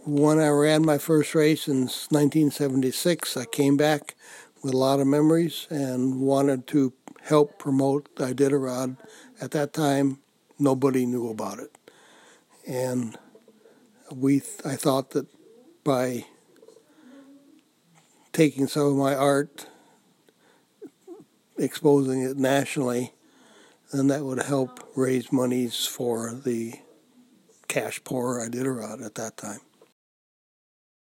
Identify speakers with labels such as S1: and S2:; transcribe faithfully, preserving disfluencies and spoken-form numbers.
S1: when I ran my first race in nineteen seventy-six, I came back with a lot of memories and wanted to help promote Iditarod. At that time, nobody knew about it. And we, I thought that by taking some of my art, exposing it nationally, then that would help raise monies for the Cash Pour Iditarod at that time.